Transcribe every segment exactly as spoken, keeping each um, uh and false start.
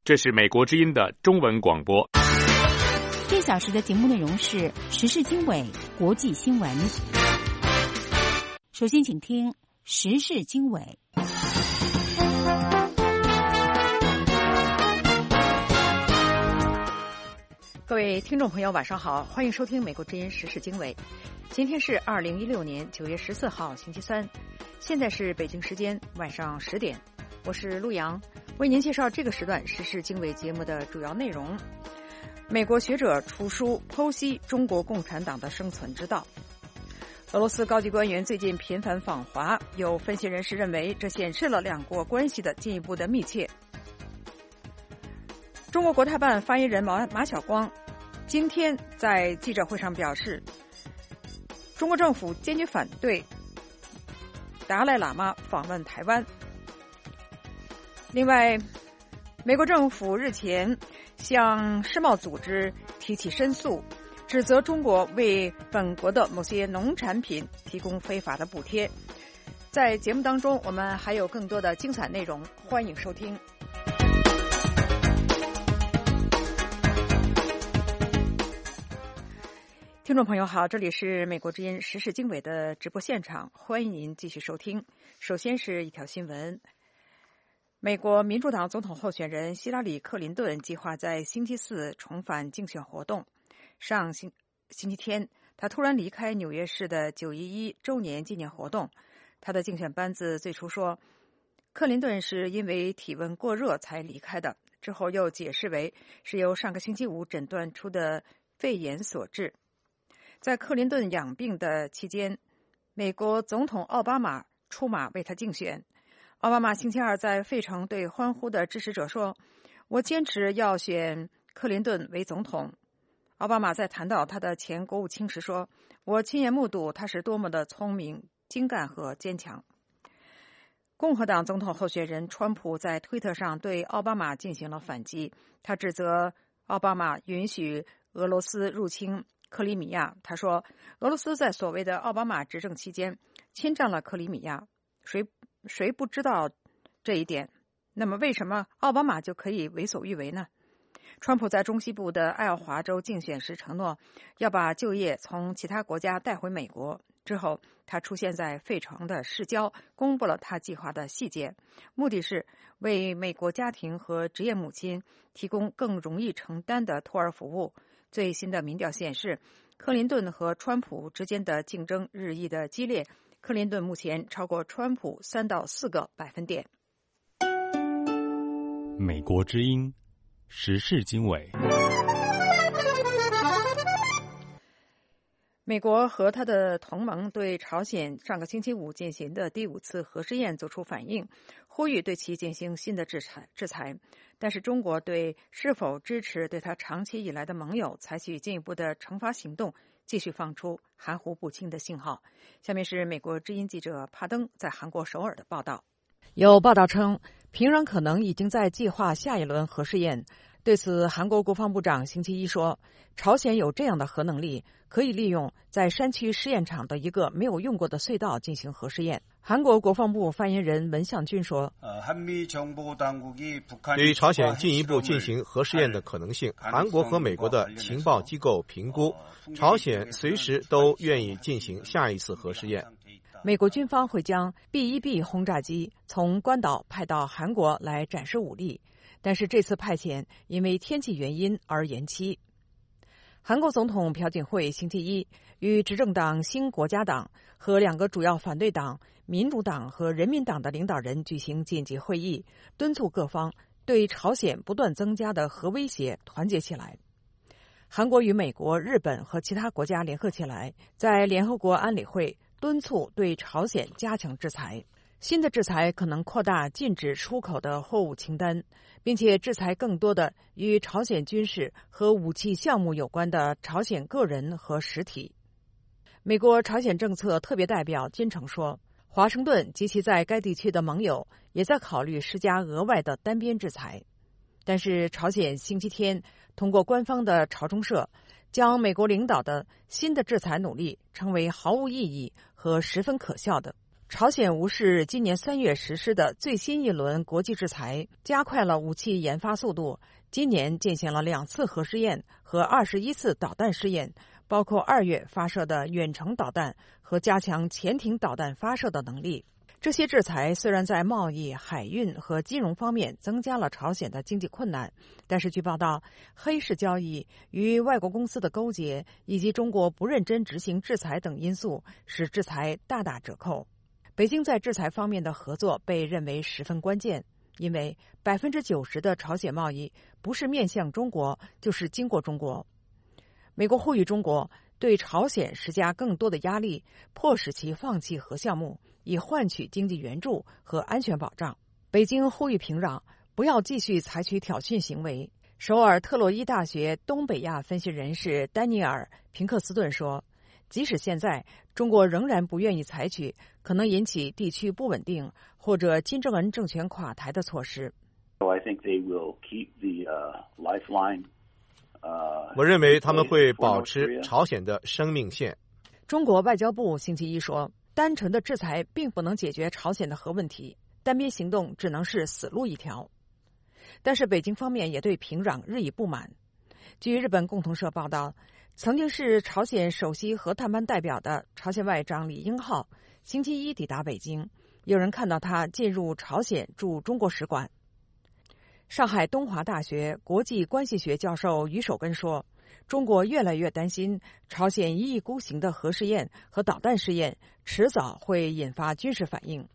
这是美国之音的中文广播。 这小时的节目内容是时事经纬、国际新闻。首先请听时事经纬。 各位听众朋友晚上好，欢迎收听美国之音时事经纬。今天是二零一六年九月十四号星期三，现在是北京时间晚上十点，我是陆阳，为您介绍这个时段时事经纬节目的主要内容。美国学者出书剖析中国共产党的生存之道。俄罗斯高级官员最近频繁访华，有分析人士认为这显示了两国关系的进一步的密切。中国国台办发言人马马晓光今天在记者会上表示，中国政府坚决反对达赖喇嘛访问台湾。另外，美国政府日前向世贸组织提起申诉，指责中国为本国的某些农产品提供非法的补贴。在节目当中，我们还有更多的精彩内容，欢迎收听。听众朋友好，这里是美国之音时事经纬的直播现场，欢迎您继续收听。首先是一条新闻，美国民主党总统候选人希拉里·克林顿计划在星期四重返竞选活动。上星星期天，他突然离开纽约市的九一一周年纪念活动。他的竞选班子最初说，克林顿是因为体温过热才离开的，之后又解释为是由上个星期五诊断出的肺炎所致。在克林顿养病的期间，美国总统奥巴马出马为他竞选。奥巴马星期二在费城对欢呼的支持者说，我坚持要选克林顿为总统。奥巴马在谈到他的前国务卿时说，我亲眼目睹他是多么的聪明、精干和坚强。共和党总统候选人川普在推特上对奥巴马进行了反击，他指责奥巴马允许俄罗斯入侵克里米亚。他说，俄罗斯在所谓的奥巴马执政期间侵占了克里米亚，谁谁不知道这一点？那么为什么奥巴马就可以为所欲为呢？川普在中西部的爱奥华州竞选时承诺要把就业从其他国家带回美国，之后他出现在费城的市郊，公布了他计划的细节，目的是为美国家庭和职业母亲提供更容易承担的托儿服务。最新的民调显示，克林顿和川普之间的竞争日益的激烈，克林顿目前超过川普三到四个百分点。 美国之音时事经纬。 美国和他的同盟对朝鲜上个星期五进行的第五次核试验做出反应，呼吁对其进行新的制裁制裁。但是中国对是否支持对他长期以来的盟友采取进一步的惩罚行动，继续放出含糊不清的信号。下面是美国之音记者帕登在韩国首尔的报道。有报道称，平壤可能已经在计划下一轮核试验。对此，韩国国防部长星期一说，朝鲜有这样的核能力，可以利用在山区试验场的一个没有用过的隧道进行核试验。韩国国防部发言人文相军说， 对于朝鲜进一步进行核试验的可能性，韩国和美国的情报机构评估，朝鲜随时都愿意进行下一次核试验。 美国军方会将 B 一 B 轰炸机从关岛派到韩国来展示武力，但是这次派遣因为天气原因而延期。韩国总统朴槿惠星期一与执政党新国家党和两个主要反对党民主党和人民党的领导人举行紧急会议，敦促各方对朝鲜不断增加的核威胁团结起来。韩国与美国、日本和其他国家联合起来，在联合国安理会敦促对朝鲜加强制裁。新的制裁可能扩大禁止出口的货物清单，并且制裁更多的与朝鲜军事和武器项目有关的朝鲜个人和实体。美国朝鲜政策特别代表金城说，华盛顿及其在该地区的盟友也在考虑施加额外的单边制裁。但是朝鲜星期天通过官方的朝中社将美国领导的新的制裁努力称为毫无意义和十分可笑的。 朝鲜无视今年三月实施的最新一轮国际制裁，加快了武器研发速度。今年进行了两次核试验和二十一次导弹试验，包括二月发射的远程导弹和加强潜艇导弹发射的能力。这些制裁虽然在贸易、海运和金融方面增加了朝鲜的经济困难，但是据报道，黑市交易、与外国公司的勾结以及中国不认真执行制裁等因素，使制裁大打折扣。北京在制裁方面的合作被认为十分关键，因为百分之九十的朝鲜贸易不是面向中国，就是经过中国。美国呼吁中国对朝鲜施加更多的压力，迫使其放弃核项目，以换取经济援助和安全保障。北京呼吁平壤不要继续采取挑衅行为。首尔特洛伊大学东北亚分析人士丹尼尔·平克斯顿说，即使现在中国仍然不愿意采取可能引起地区不稳定或者金正恩政权垮台的措施。 I think they will keep the uh, lifeline. 我认为他们会保持朝鲜的生命线。 中国外交部星期一说，单纯的制裁并不能解决朝鲜的核问题，单边行动只能是死路一条。但是北京方面也对平壤日益不满。据日本共同社报道，曾经是朝鲜首席核谈判代表的朝鲜外长李英浩星期一抵达北京，有人看到他进入朝鲜驻中国使馆。上海东华大学国际关系学教授于守根说，中国越来越担心朝鲜一意孤行的核试验和导弹试验迟早会引发军事反应。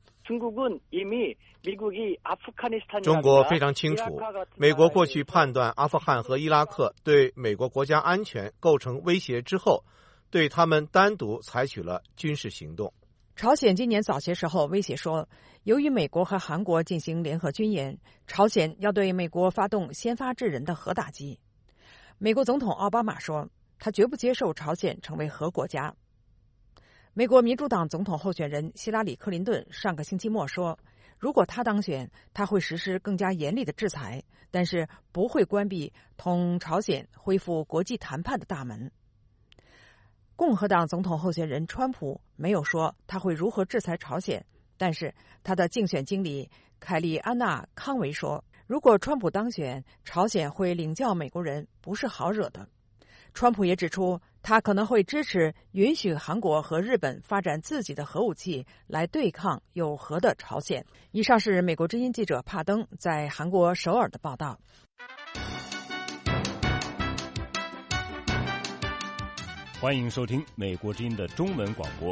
中国非常清楚，美国过去判断阿富汗和伊拉克对美国国家安全构成威胁之后，对他们单独采取了军事行动。 朝鲜今年早些时候威胁说，由于美国和韩国进行联合军演，朝鲜要对美国发动先发制人的核打击。美国总统奥巴马说，他绝不接受朝鲜成为核国家。美国民主党总统候选人希拉里·克林顿上个星期末说，如果他当选，他会实施更加严厉的制裁，但是不会关闭同朝鲜恢复国际谈判的大门。共和党总统候选人川普没有说他会如何制裁朝鲜，但是他的竞选经理凯利安娜·康维说，如果川普当选，朝鲜会领教美国人不是好惹的。川普也指出，他可能会支持允许韩国和日本发展自己的核武器来对抗有核的朝鲜。以上是美国之音记者帕登在韩国首尔的报道。 欢迎收听美国之音的中文广播。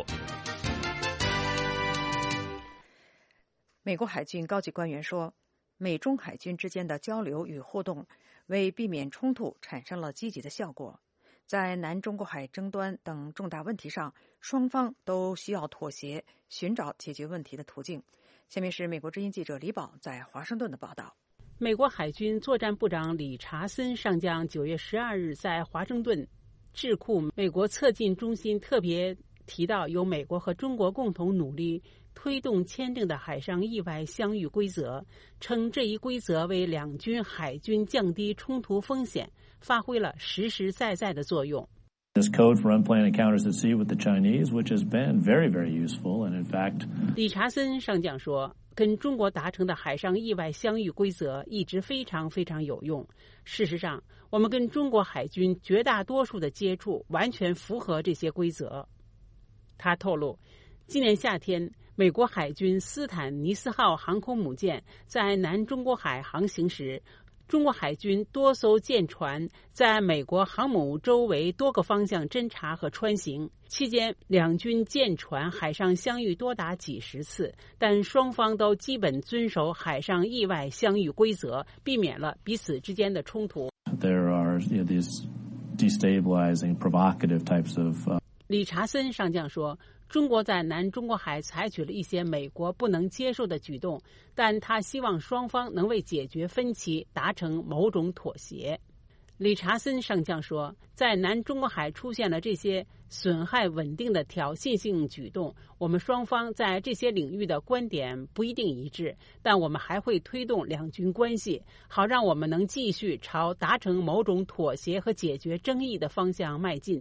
美国海军高级官员说，美中海军之间的交流与互动为避免冲突产生了积极的效果。在南中国海争端等重大问题上，双方都需要妥协，寻找解决问题的途径。下面是美国之音记者李宝在华盛顿的报道。 美国海军作战部长理查森上将九月十二日在华盛顿智库美国策进中心特别提到，由美国和中国共同努力推动签订的海上意外相遇规则，称这一规则为两军海军降低冲突风险发挥了实实在在的作用。 This code for unplanned encounters at sea with the Chinese, which has been very, very useful, and in fact, 理查森上将说，跟中国达成的海上意外相遇规则一直非常非常有用。事实上，我们跟中国海军绝大多数的接触完全符合这些规则。他透露，今年夏天，美国海军斯坦尼斯号航空母舰在南中国海航行时，中国海军多艘舰船在美国航母周围多个方向侦察和穿行，期间两军舰船海上相遇多达几十次，但双方都基本遵守海上意外相遇规则，避免了彼此之间的冲突。 There are, you know, these destabilizing, provocative types of, uh... 理查森上将说，中国在南中国海采取了一些美国不能接受的举动，但他希望双方能为解决分歧达成某种妥协。理查森上将说，在南中国海出现了这些损害稳定的挑衅性举动，我们双方在这些领域的观点不一定一致，但我们还会推动两军关系，好让我们能继续朝达成某种妥协和解决争议的方向迈进。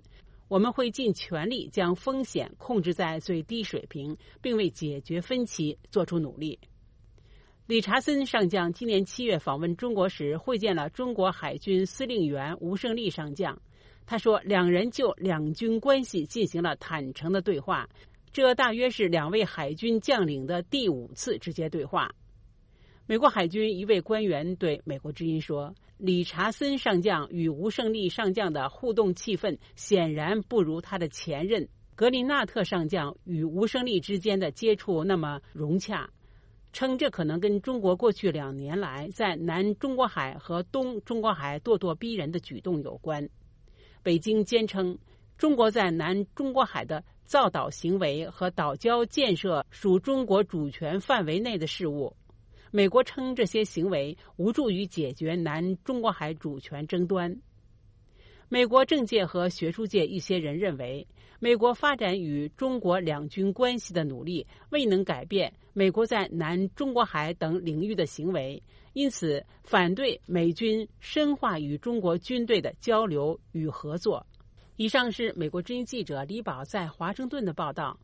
我们会尽全力将风险控制在最低水平，并为解决分歧做出努力。理查森上将今年七月访问中国时，会见了中国海军司令员吴胜利上将。他说，两人就两军关系进行了坦诚的对话，这大约是两位海军将领的第五次直接对话。美国海军一位官员对美国之音说，理查森上将与吴胜利上将的互动气氛显然不如他的前任格林纳特上将与吴胜利之间的接触那么融洽，称这可能跟中国过去两年来在南中国海和东中国海咄咄逼人的举动有关。北京坚称，中国在南中国海的造岛行为和岛礁建设属中国主权范围内的事务。美国称这些行为无助于解决南中国海主权争端。美国政界和学术界一些人认为，美国发展与中国两军关系的努力未能改变美国在南中国海等领域的行为，因此反对美军深化与中国军队的交流与合作。以上是美国之音记者李宝在华盛顿的报道。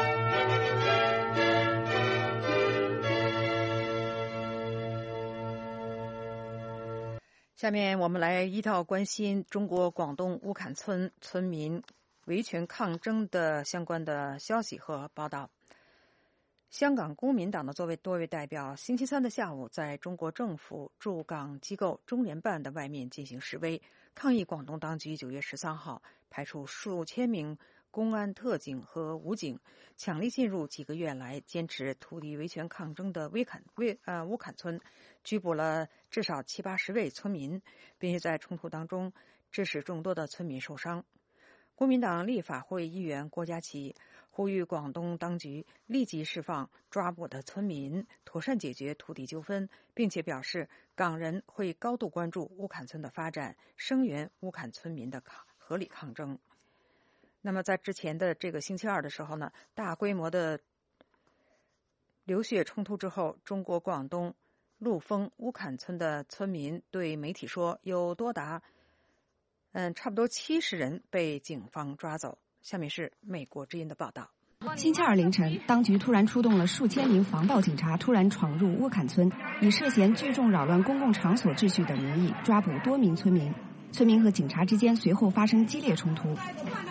下面我们来依照关心中国广东乌坎村村民维权抗争的相关的消息和报道。香港公民党的作为多位代表星期三的下午在中国政府驻港机构中联办的外面进行示威，抗议广东当局九月十三号派出数千名公安特警和武警强力进入几个月来坚持土地维权抗争的威坎威呃乌坎村，拘捕了至少七八十位村民，并且在冲突当中致使众多的村民受伤。国民党立法会议员郭家麒呼吁广东当局立即释放抓捕的村民，妥善解决土地纠纷，并且表示港人会高度关注乌坎村的发展，声援乌坎村民的合理抗争。那么在之前的这个星期二的时候呢，大规模的流血冲突之后，中国广东陆丰乌坎村的村民对媒体说，有多达嗯差不多七十人被警方抓走。下面是美国之音的报道。 星期二凌晨，当局突然出动了数千名防暴警察，突然闯入乌坎村，以涉嫌聚众扰乱公共场所秩序等名义抓捕多名村民。村民和警察之间随后发生激烈冲突。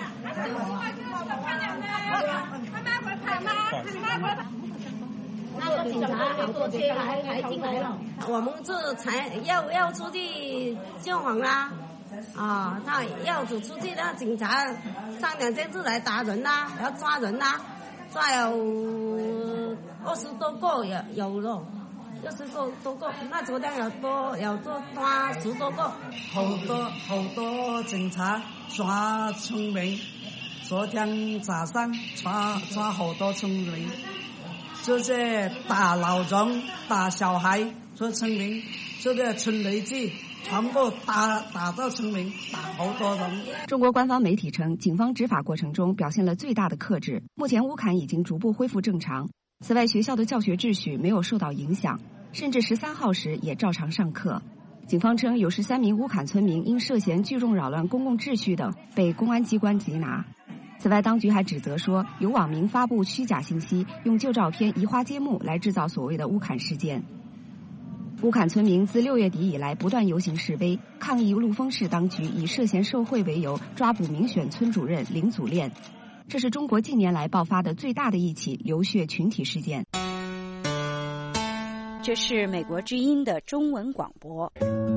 那个警察好多车还还进来了，我们这才要要出去救黄啦。啊，他要走出去，那警察上两天就来打人啦，要抓人啦，抓有二十多个有有了，二十多多个，那昨天有多有多抓十多个， 好多好多警察抓村民，昨天早上抓抓好多村民，就是打老人、打小孩，说村民这个村雷记。全部打打到村民，打好多人。 中国官方媒体称，警方执法过程中表现了最大的克制。目前乌坎已经逐步恢复正常。此外，学校的教学秩序没有受到影响，甚至十三号时也照常上课。警方称，有十三名乌坎村民因涉嫌聚众扰乱公共秩序等被公安机关缉拿。此外，当局还指责说，有网民发布虚假信息，用旧照片移花接木来制造所谓的乌坎事件。乌坎村民自六月底以来不断游行示威，抗议陆丰市当局以涉嫌受贿为由抓捕民选村主任林祖练。这是中国近年来爆发的最大的一起流血群体事件。 这是美国之音的中文广播。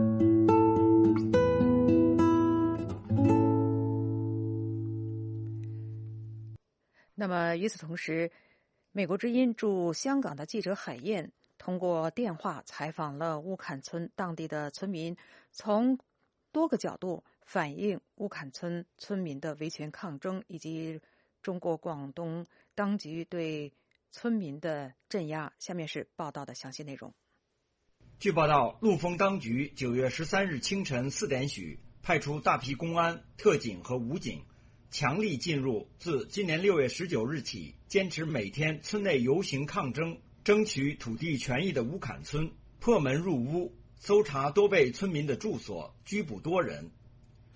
那么与此同时，美国之音驻香港的记者海燕通过电话采访了乌坎村当地的村民，从多个角度反映乌坎村村民的维权抗争，以及中国广东当局对村民的镇压。下面是报道的详细内容。 据报道，陆丰当局九月十三日清晨四点许派出大批公安、特警和武警，强力进入自今年六月十九日起坚持每天村内游行抗争争取土地权益的乌坎村，破门入屋，搜查多位村民的住所，拘捕多人。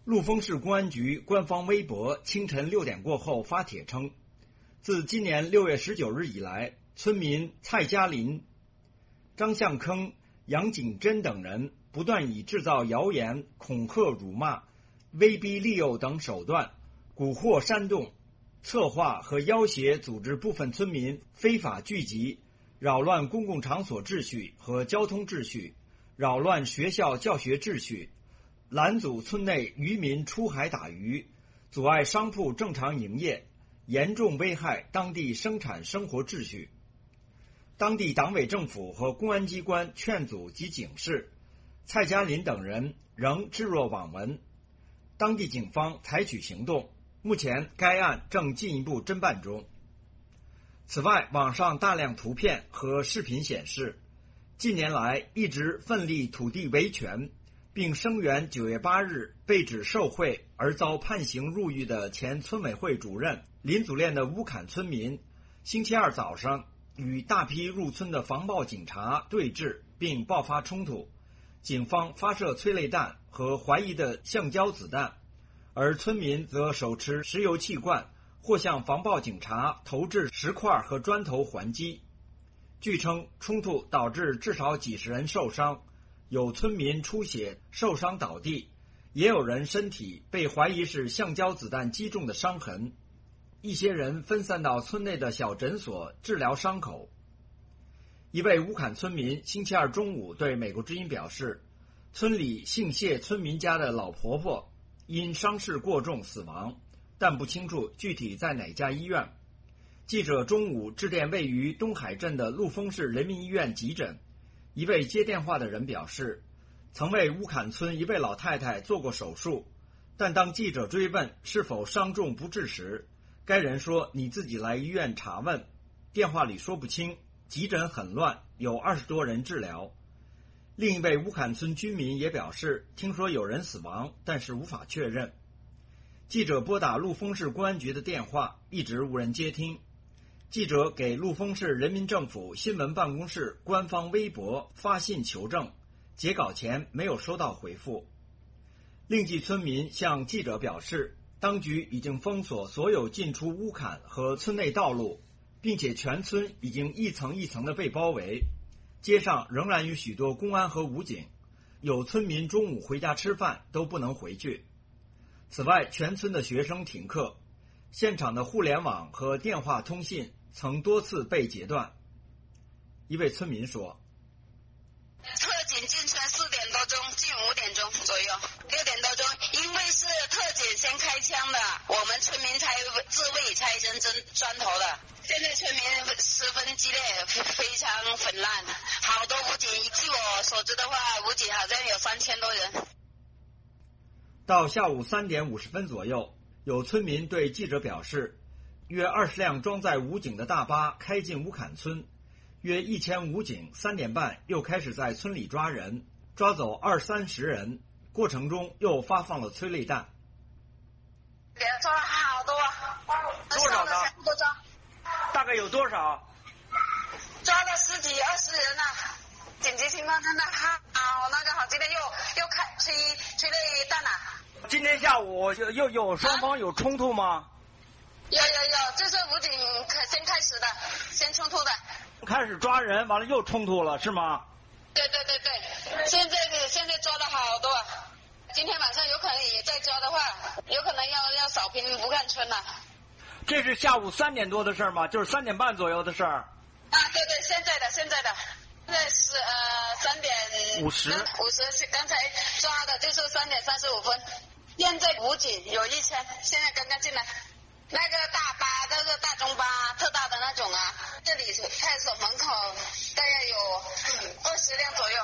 陆丰市公安局官方微博清晨六点过后发帖称，自今年六月十九日以来，村民蔡嘉林、张向坑、杨景珍等人不断以制造谣言、恐吓、辱骂、威逼利诱等手段蛊惑煽动、策划和要挟组织部分村民非法聚集，扰乱公共场所秩序和交通秩序，扰乱学校教学秩序，拦阻村内渔民出海打鱼，阻碍商铺正常营业，严重危害当地生产生活秩序。当地党委政府和公安机关劝阻及警示，蔡嘉林等人仍置若罔闻。当地警方采取行动，目前该案正进一步侦办中。此外，网上大量图片和视频显示，近年来一直奋力土地维权，并声援九月八日被指受贿而遭判刑入狱的前村委会主任林祖练的乌坎村民，星期二早上与大批入村的防暴警察对峙，并爆发冲突，警方发射催泪弹和怀疑的橡胶子弹，而村民则手持石油气罐或向防暴警察投掷石块和砖头还击。据称，冲突导致至少几十人受伤，有村民出血受伤倒地，也有人身体被怀疑是橡胶子弹击中的伤痕。一些人分散到村内的小诊所治疗伤口。一位乌坎村民星期二中午对美国之音表示，村里姓谢村民家的老婆婆因伤势过重死亡，但不清楚具体在哪家医院。记者中午致电位于东海镇的陆丰市人民医院急诊，一位接电话的人表示，曾为乌坎村一位老太太做过手术，但当记者追问是否伤重不治时，该人说你自己来医院查问，电话里说不清，急诊很乱，有二十多人治疗。另一位乌坎村居民也表示，听说有人死亡，但是无法确认。记者拨打陆丰市公安局的电话，一直无人接听。记者给陆丰市人民政府新闻办公室官方微博发信求证，截稿前没有收到回复。另记村民向记者表示，当局已经封锁所有进出乌坎和村内道路，并且全村已经一层一层的被包围，街上仍然有许多公安和武警，有村民中午回家吃饭都不能回去。此外，全村的学生停课，现场的互联网和电话通信曾多次被截断。一位村民说， 特警进村四点多钟，近五点钟左右，六点多钟，因为是特警先开枪的，我们村民才自卫才扔扔砖头的。现在村民十分激烈，非常混乱，好多武警，据我所知的话，武警好像有三千多人。 到下午三点五十分左右，有村民对记者表示，约二十辆装载武警的大巴开进乌坎村，约一千武警三点半又开始在村里抓人，抓走二三十人，过程中又发放了催泪弹。 抓了好多， 多少呢？大概有多少？ 抓了十几二十人呢、啊。紧急情况真的好那个好激烈，又又开催催泪弹了、啊。 今天下午又又有双方有冲突吗？ 有有有，这是武警先开始的，先冲突的。 开始抓人，完了又冲突了，是吗？ 对对对对，现在现在抓了好多，今天晚上有可能也再抓的话，有可能要要扫平乌坎村了。 这是下午三点多的事儿吗？就是三点半左右的事儿。 啊，对对，现在的现在的，现在是呃三点五十五十，刚才抓的就是三点三十五分。现在武警有一千，现在刚刚进来。那个大巴，那个大中巴，特大的那种啊，这里派出所门口大概有二十辆左右。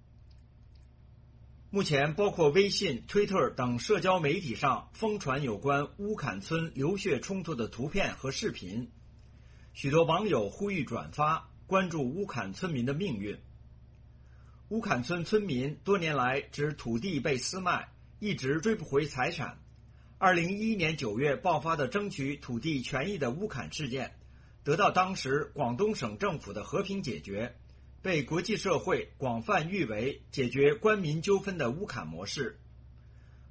目前，包括微信、推特等社交媒体上疯传有关乌坎村流血冲突的图片和视频，许多网友呼吁转发，关注乌坎村民的命运。乌坎村村民多年来指土地被私卖，一直追不回财产。二零一一年九月爆发的争取土地权益的乌坎事件，得到当时广东省政府的和平解决，被国际社会广泛誉为解决官民纠纷的乌坎模式。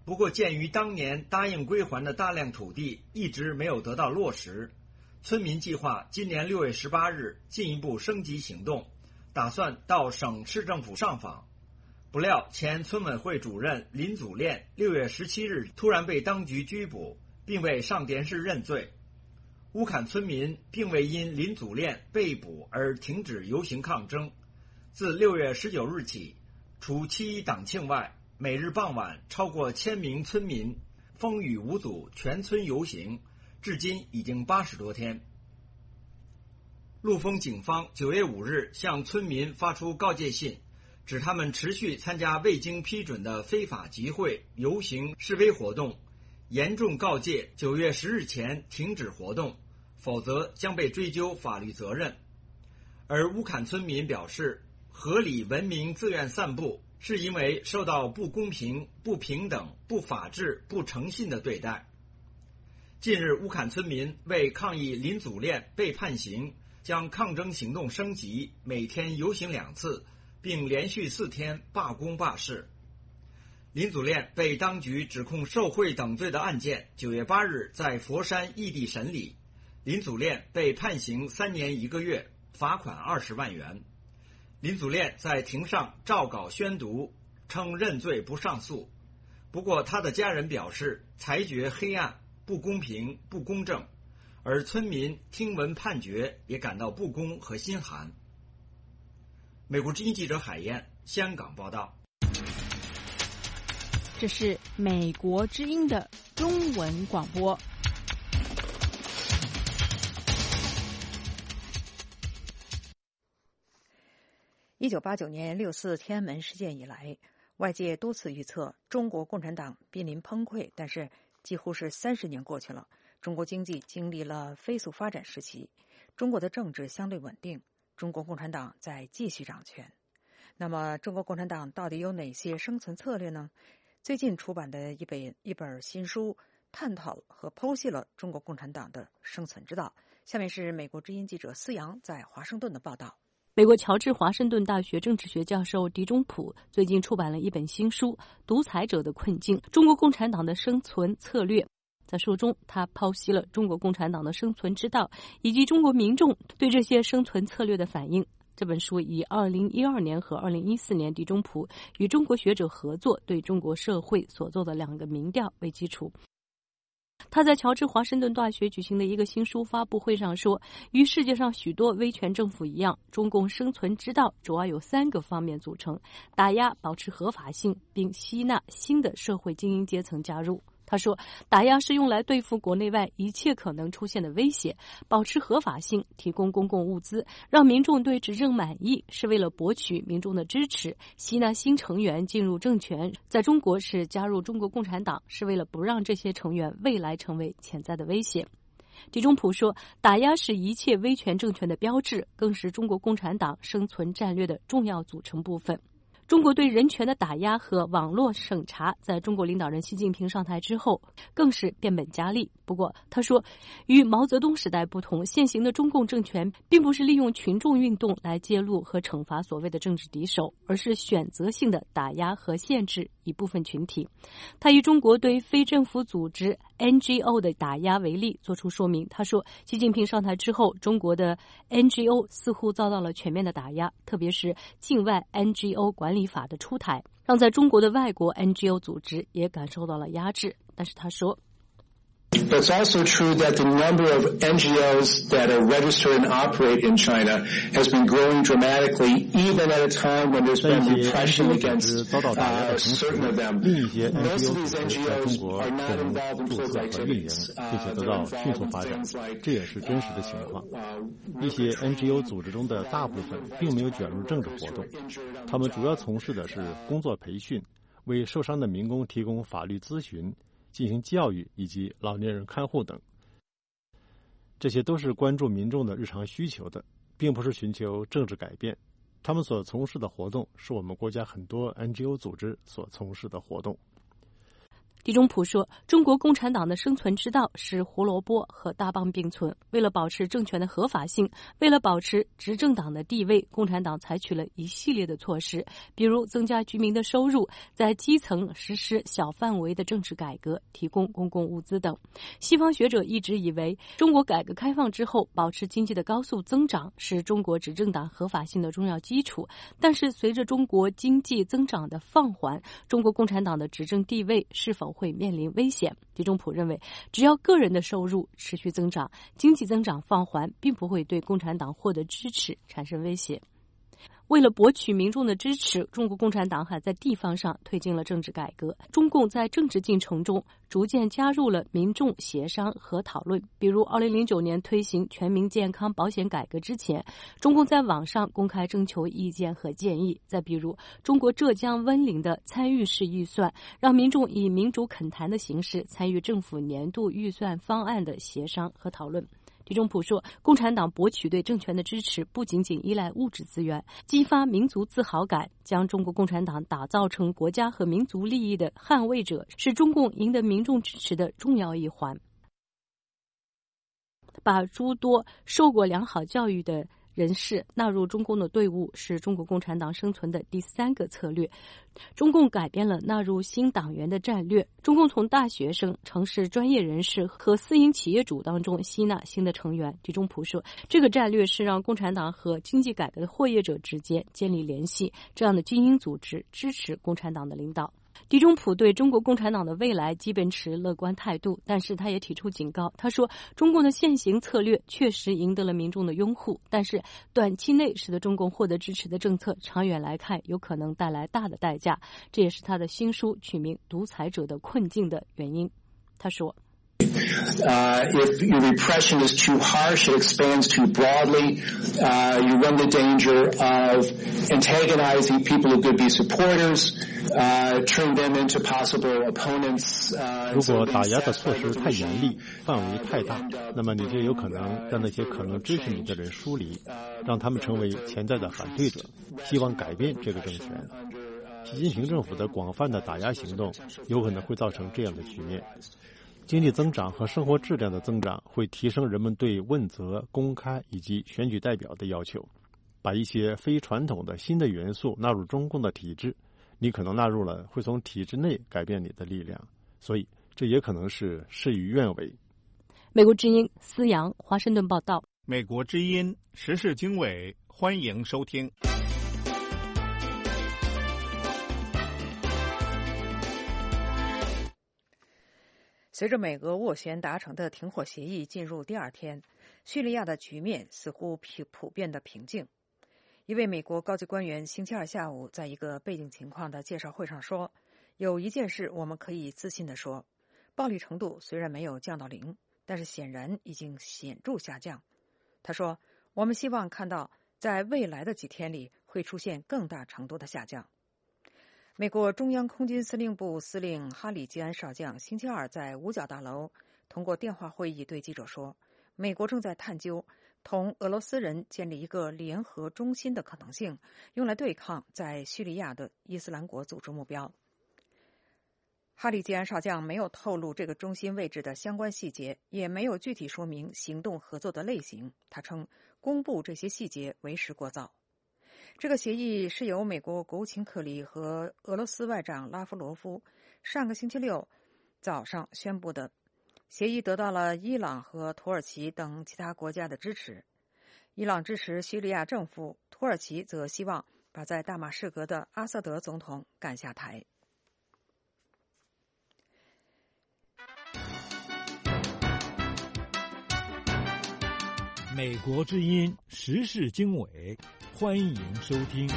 不过鉴于当年答应归还的大量土地一直没有得到落实，村民计划今年六月十八日进一步升级行动，打算到省市政府上访。不料前村委会主任林祖练六月十七日突然被当局拘捕，并未上电视认罪。乌坎村民并未因林祖练被捕而停止游行抗争。自六月十九日起，除七一党庆外，每日傍晚超过千名村民风雨无阻全村游行，至今已经八十多天。陆丰警方九月五日向村民发出告诫信，指他们持续参加未经批准的非法集会、游行、示威活动，严重告诫九月十日前停止活动，否则将被追究法律责任。而乌坎村民表示，合理文明自愿散步是因为受到不公平、不平等、不法治、不诚信的对待。近日，乌坎村民为抗议林祖练被判刑，将抗争行动升级，每天游行两次，并连续四天罢工罢市。林祖练被当局指控受贿等罪的案件，九月八日在佛山异地审理。林祖练被判刑三年一个月，罚款二十万元。林祖练在庭上照稿宣读，称认罪不上诉。不过他的家人表示，裁决黑暗、不公平、不公正，而村民听闻判决也感到不公和心寒。美国之音记者海燕，香港报道。 这是美国之音的中文广播。 一九八九年六四天安门事件以来，外界多次预测中国共产党濒临崩溃，但是几乎是三十年过去了，中国经济经历了飞速发展时期，中国的政治相对稳定，中国共产党在继续掌权。那么，中国共产党到底有哪些生存策略呢？最近出版的一本一本新书，探讨和剖析了中国共产党的生存之道。下面是美国之音记者思阳在华盛顿的报道。 美国乔治华盛顿大学政治学教授狄中普最近出版了一本新书《独裁者的困境：中国共产党的生存策略》。在书中，他剖析了中国共产党的生存之道，以及中国民众对这些生存策略的反应。这本书以二零一二年和二零一四年狄中普与中国学者合作对中国社会所做的两个民调为基础。他在乔治华盛顿大学举行的一个新书发布会上说，与世界上许多威权政府一样，中共生存之道主要有三个方面组成：打压、保持合法性，并吸纳新的社会精英阶层加入。他说，打压是用来对付国内外一切可能出现的威胁，保持合法性，提供公共物资，让民众对执政满意，是为了博取民众的支持，吸纳新成员进入政权。在中国是加入中国共产党，是为了不让这些成员未来成为潜在的威胁。狄中普说，打压是一切威权政权的标志，更是中国共产党生存战略的重要组成部分。中国对人权的打压和网络审查，在中国领导人习近平上台之后，更是变本加厉。不过，他说，与毛泽东时代不同，现行的中共政权并不是利用群众运动来揭露和惩罚所谓的政治敌手，而是选择性的打压和限制一部分群体。他以中国对非政府组织 N G O 的打压为例做出说明。他说，习近平上台之后，中国的 N G O 似乎遭到了全面的打压，特别是境外 N G O 管理法的出台，让在中国的外国 N G O 组织也感受到了压制。但是他说， But it's also true that the number of N G Os that are registered and operate in China has been growing dramatically, even at a time when there's been repression against uh, certain of them. Most of these N G Os are not involved in political activities. Uh, they're involved in things like, 这也是真实的情况。一些 N G O 组织中的大部分并没有卷入政治活动，他们主要从事的是工作培训，为受伤的民工提供法律咨询，进行教育以及老年人看护等，这些都是关注民众的日常需求的，并不是寻求政治改变。他们所从事的活动是我们国家很多 N G O 组织所从事的活动。 狄中普说，中国共产党的生存之道是胡萝卜和大棒并存。为了保持政权的合法性，为了保持执政党的地位，共产党采取了一系列的措施，比如增加居民的收入，在基层实施小范围的政治改革，提供公共物资等。西方学者一直以为，中国改革开放之后保持经济的高速增长是中国执政党合法性的重要基础，但是随着中国经济增长的放缓，中国共产党的执政地位是否会面临危险？狄中普认为，只要个人的收入持续增长，经济增长放缓并不会对共产党获得支持产生威胁。为了博取民众的支持，中国共产党还在地方上推进了政治改革。中共在政治进程中逐渐加入了民众协商和讨论。比如二零零九年推行全民健康保险改革之前，中共在网上公开征求意见和建议。再比如中国浙江温岭的参与式预算，让民众以民主恳谈的形式参与政府年度预算方案的协商和讨论。狄中普说，共产党博取对政权的支持不仅仅依赖物质资源，激发民族自豪感，将中国共产党打造成国家和民族利益的捍卫者，是中共赢得民众支持的重要一环。把诸多受过良好教育的人士纳入中共的队伍，是中国共产党生存的第三个策略。中共改变了纳入新党员的战略，中共从大学生、城市专业人士和私营企业主当中吸纳新的成员。狄中普说，这个战略是让共产党和经济改革的获益者之间建立联系，这样的精英组织支持共产党的领导。狄中普对中国共产党的未来基本持乐观态度，但是他也提出警告。他说，中共的现行策略确实赢得了民众的拥护，但是短期内使得中共获得支持的政策，长远来看有可能带来大的代价。这也是他的新书取名《独裁者的困境》的原因。他说， Uh, if your repression is too harsh, it expands too broadly, uh, you run the danger of antagonizing people who could be supporters, uh, turn them into possible opponents. Uh, 如果打压的措施太严厉，范围太大，那么你就有可能让那些可能支持你的人疏离，让他们成为潜在的反对者，希望改变这个政权。习近平政府的广泛的打压行动有可能会造成这样的局面。经济增长和生活质量的增长会提升人们对问责、公开以及选举代表的要求。把一些非传统的新的元素纳入中共的体制，你可能纳入了会从体制内改变你的力量，所以这也可能是事与愿违。 美国之音思阳华盛顿报道。 美国之音时事经纬，欢迎收听。 随着美俄斡旋达成的停火协议进入第二天，叙利亚的局面似乎普遍的平静。一位美国高级官员星期二下午在一个背景情况的介绍会上说，有一件事我们可以自信地说，暴力程度虽然没有降到零，但是显然已经显著下降。他说，我们希望看到在未来的几天里会出现更大程度的下降。美国中央空军司令部司令哈里基安少将星期二在五角大楼通过电话会议对记者说，美国正在探究同俄罗斯人建立一个联合中心的可能性，用来对抗在叙利亚的伊斯兰国组织目标。哈里基安少将没有透露这个中心位置的相关细节，也没有具体说明行动合作的类型。他称，公布这些细节为时过早。这个协议是由美国国务卿克里和俄罗斯外长拉夫罗夫上个星期六早上宣布的。协议得到了伊朗和土耳其等其他国家的支持。伊朗支持叙利亚政府，土耳其则希望把在大马士革的阿萨德总统赶下台。 美国之音时事经纬，欢迎收听。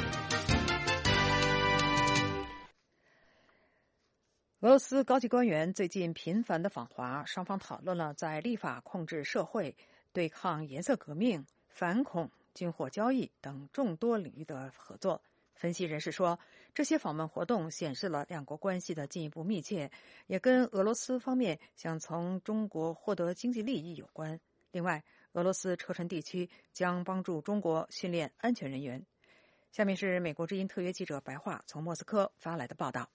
俄罗斯高级官员最近频繁的访华，双方讨论了在立法控制社会、对抗颜色革命、反恐、军火交易等众多领域的合作。分析人士说，这些访问活动显示了两国关系的进一步密切，也跟俄罗斯方面想从中国获得经济利益有关。另外，俄罗斯车臣地区将帮助中国训练安全人员。下面是美国之音特约记者白桦从莫斯科发来的报道。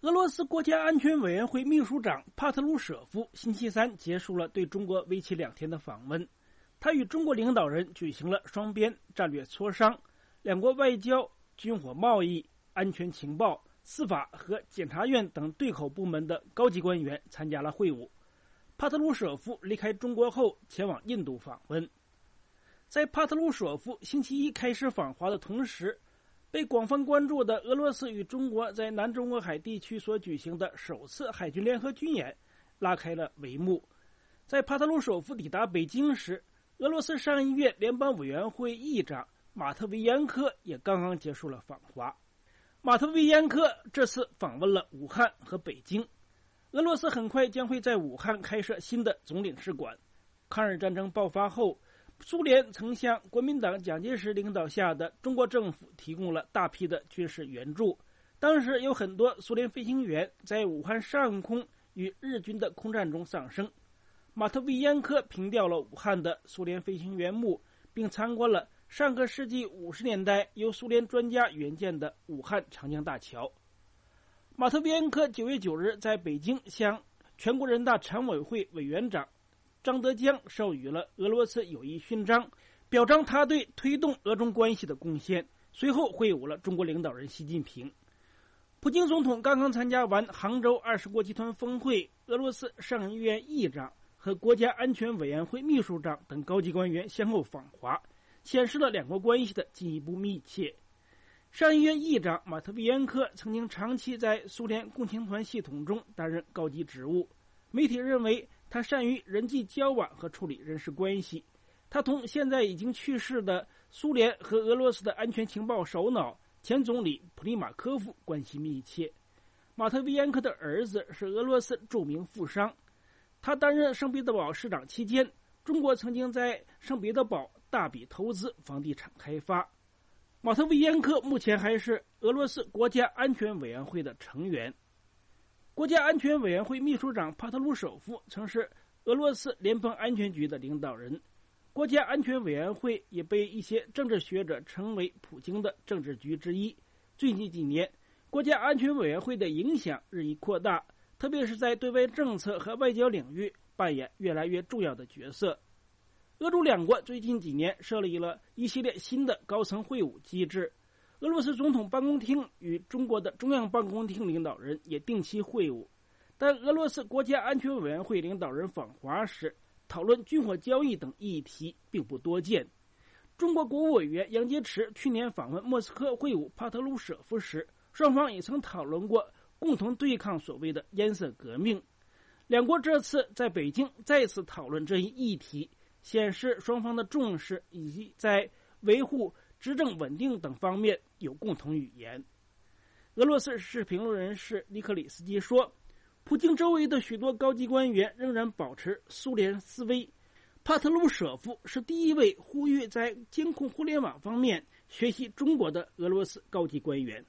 俄罗斯国家安全委员会秘书长帕特鲁舍夫星期三结束了对中国为期两天的访问，他与中国领导人举行了双边战略磋商，两国外交、军火贸易、安全情报、司法和检察院等对口部门的高级官员参加了会晤。帕特鲁舍夫离开中国后前往印度访问。在帕特鲁舍夫星期一开始访华的同时，被广泛关注的俄罗斯与中国在南中国海地区所举行的首次海军联合军演拉开了帷幕。在帕特鲁舍夫抵达北京时，俄罗斯上议院联邦委员会议长马特维延科也刚刚结束了访华。马特维延科这次访问了武汉和北京。俄罗斯很快将会在武汉开设新的总领事馆。抗日战争爆发后，苏联曾向国民党蒋介石领导下的中国政府提供了大批的军事援助。当时有很多苏联飞行员在武汉上空与日军的空战中丧生。马特维延科凭吊了武汉的苏联飞行员墓，并参观了上个世纪五十年代由苏联专家援建的武汉长江大桥。马特维延科九月九日在北京向全国人大常委会委员长张德江授予了俄罗斯友谊勋章，表彰他对推动俄中关系的贡献。随后会晤了中国领导人习近平。普京总统刚刚参加完杭州二十国集团峰会，俄罗斯上议院议长和国家安全委员会秘书长等高级官员先后访华，显示了两国关系的进一步密切。上议院议长马特维延科曾经长期在苏联共青团系统中担任高级职务，媒体认为他善于人际交往和处理人事关系。他同现在已经去世的苏联和俄罗斯的安全情报首脑前总理普利马科夫关系密切。马特维延科的儿子是俄罗斯著名富商，他担任圣彼得堡市长期间，中国曾经在圣彼得堡大笔投资房地产开发。马特维延科目前还是俄罗斯国家安全委员会的成员。国家安全委员会秘书长帕特鲁舍夫曾是俄罗斯联邦安全局的领导人。国家安全委员会也被一些政治学者称为普京的政治局之一。最近几年，国家安全委员会的影响日益扩大，特别是在对外政策和外交领域扮演越来越重要的角色。俄中两国最近几年设立了一系列新的高层会晤机制，俄罗斯总统办公厅与中国的中央办公厅领导人也定期会晤，但俄罗斯国家安全委员会领导人访华时讨论军火交易等议题并不多见。中国国务委员杨洁篪去年访问莫斯科会晤帕特鲁舍夫时，双方也曾讨论过共同对抗所谓的颜色革命。两国这次在北京再次讨论这一议题，显示双方的重视以及在维护执政稳定等方面有共同语言。俄罗斯时事评论人士尼克里斯基说，普京周围的许多高级官员仍然保持苏联思维。帕特鲁舍夫是第一位呼吁在监控互联网方面学习中国的俄罗斯高级官员。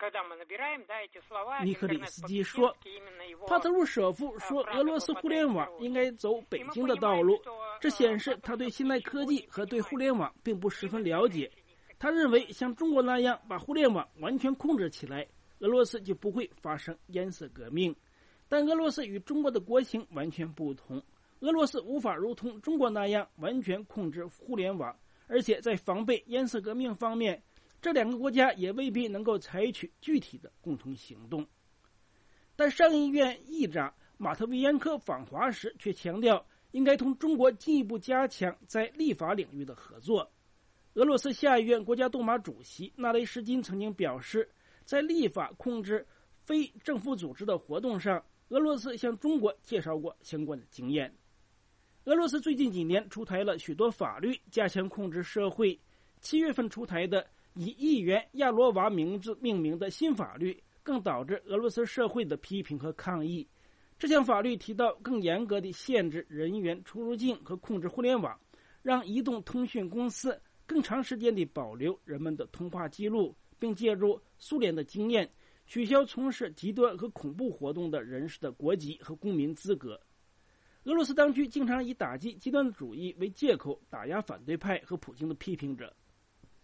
尼克里斯基说，帕特鲁舍夫说俄罗斯互联网应该走北京的道路，这显示他对现代科技和对互联网并不十分了解。他认为像中国那样把互联网完全控制起来，俄罗斯就不会发生颜色革命。但俄罗斯与中国的国情完全不同，俄罗斯无法如同中国那样完全控制互联网，而且在防备颜色革命方面，这两个国家也未必能够采取具体的共同行动。但上议院议长马特维延科访华时却强调，应该同中国进一步加强在立法领域的合作。俄罗斯下议院国家杜马主席纳雷什金曾经表示，在立法控制非政府组织的活动上，俄罗斯向中国介绍过相关的经验。俄罗斯最近几年出台了许多法律，加强控制社会。七月份出台的以议员亚罗娃名字命名的新法律，更导致俄罗斯社会的批评和抗议。这项法律提到更严格地限制人员出入境和控制互联网，让移动通讯公司更长时间地保留人们的通话记录，并借助苏联的经验，取消从事极端和恐怖活动的人士的国籍和公民资格。俄罗斯当局经常以打击极端主义为借口打压反对派和普京的批评者。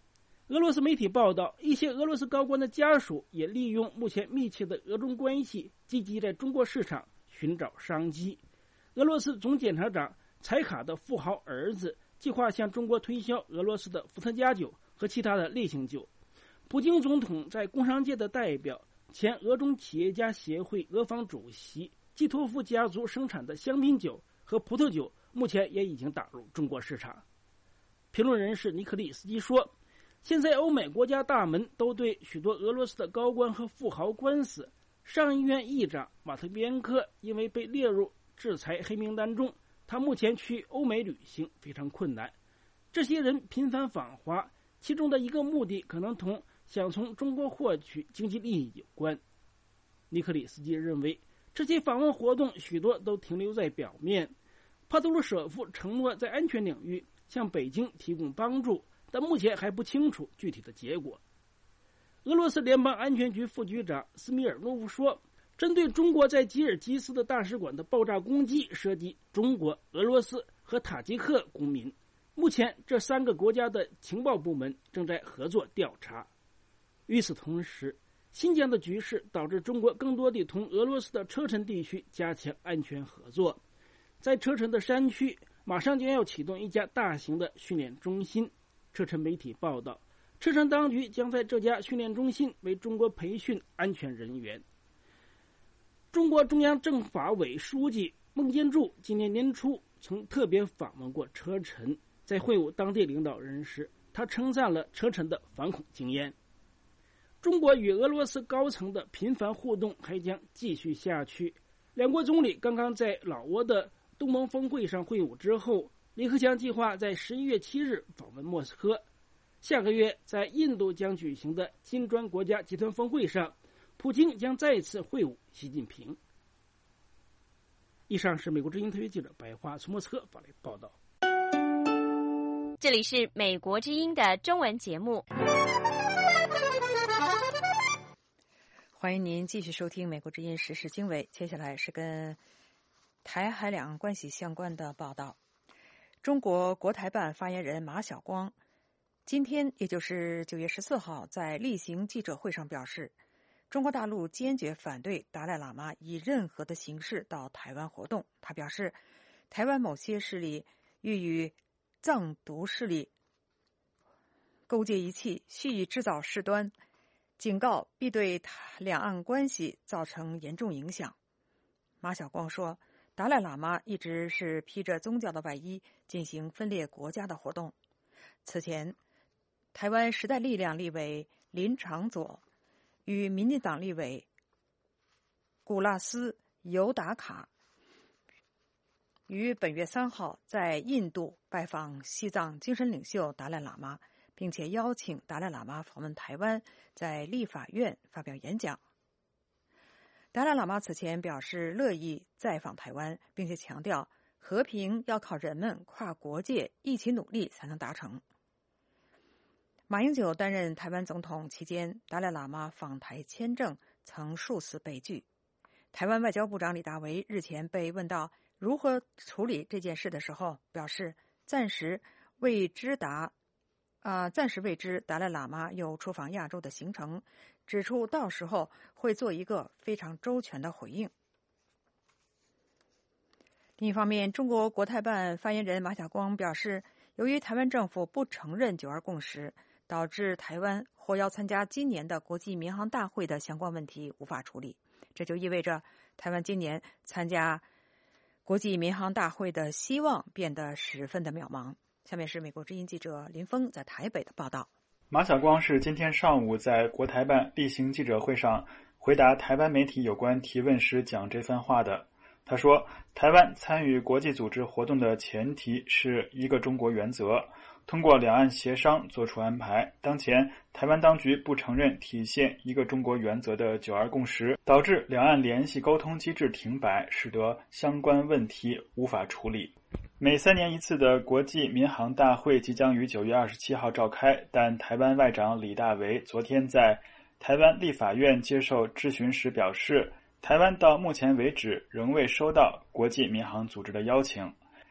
俄罗斯媒体报道，一些俄罗斯高官的家属也利用目前密切的俄中关系，积极在中国市场寻找商机。俄罗斯总检察长柴卡的富豪儿子计划向中国推销俄罗斯的伏特加酒和其他的类型酒。普京总统在工商界的代表、前俄中企业家协会俄方主席季托夫家族生产的香槟酒和葡萄酒，目前也已经打入中国市场。评论人士尼克利斯基说，现在欧美国家大门都对许多俄罗斯的高官和富豪官司，上议院议长马特边科因为被列入制裁黑名单中，他目前去欧美旅行非常困难。这些人频繁访华，其中的一个目的可能同想从中国获取经济利益有关。尼克里斯基认为，这些访问活动许多都停留在表面。帕特鲁舍夫承诺在安全领域向北京提供帮助，但目前还不清楚具体的结果。俄罗斯联邦安全局副局长斯米尔诺夫说，针对中国在吉尔吉斯的大使馆的爆炸攻击涉及中国、俄罗斯和塔吉克公民，目前这三个国家的情报部门正在合作调查。与此同时，新疆的局势导致中国更多地同俄罗斯的车臣地区加强安全合作。在车臣的山区，马上将要启动一家大型的训练中心。车臣媒体报道，车臣当局将在这家训练中心为中国培训安全人员。中国中央政法委书记孟建柱今年年初曾特别访问过车臣，在会晤当地领导人时，他称赞了车臣的反恐经验。中国与俄罗斯高层的频繁互动还将继续下去。两国总理刚刚在老挝的东盟峰会上会晤之后，李克强计划在十一月七日访问莫斯科。下个月在印度将举行的金砖国家集团峰会上，普京将再次会晤习近平。以上是美国之音特约记者白华从莫斯科发来报道。 这里是美国之音的中文节目。 欢迎您继续收听美国之音时事经纬，接下来是跟台海两岸关系相关的报道。中国国台办发言人马晓光今天，也就是九月十四号，在例行记者会上表示，中国大陆坚决反对达赖喇嘛以任何的形式到台湾活动。他表示，台湾某些势力欲与藏独势力勾结一气，蓄意制造事端，警告必对两岸关系造成严重影响。马晓光说，达赖喇嘛一直是披着宗教的外衣进行分裂国家的活动。此前，台湾时代力量立委林长佐与民进党立委古拉斯尤达卡于本月三号在印度拜访西藏精神领袖达赖喇嘛，并且邀请达赖喇嘛访问台湾，在立法院发表演讲。达赖喇嘛此前表示乐意再访台湾，并且强调和平要靠人们跨国界一起努力才能达成。马英九担任台湾总统期间，达赖喇嘛访台签证曾数次被拒。台湾外交部长李大为日前被问到如何处理这件事的时候，表示暂时未知达啊、呃，暂时未知达赖喇嘛有出访亚洲的行程，指出到时候会做一个非常周全的回应。另一方面，中国国台办发言人马晓光表示，由于台湾政府不承认九二共识，导致台湾或要参加今年的国际民航大会的相关问题无法处理，这就意味着台湾今年参加国际民航大会的希望变得十分的渺茫。下面是美国之音记者林峰在台北的报道。 马晓光是今天上午在国台办例行记者会上回答台湾媒体有关提问时讲这番话的。他说，台湾参与国际组织活动的前提是一个中国原则，通过两岸协商做出安排。当前台湾当局不承认体现一个中国原则的九二共识，导致两岸联系沟通机制停摆，使得相关问题无法处理。每三年一次的国际民航大会即将于九月二十七号召开，但台湾外长李大为昨天在台湾立法院接受质询时表示，台湾到目前为止仍未收到国际民航组织的邀请。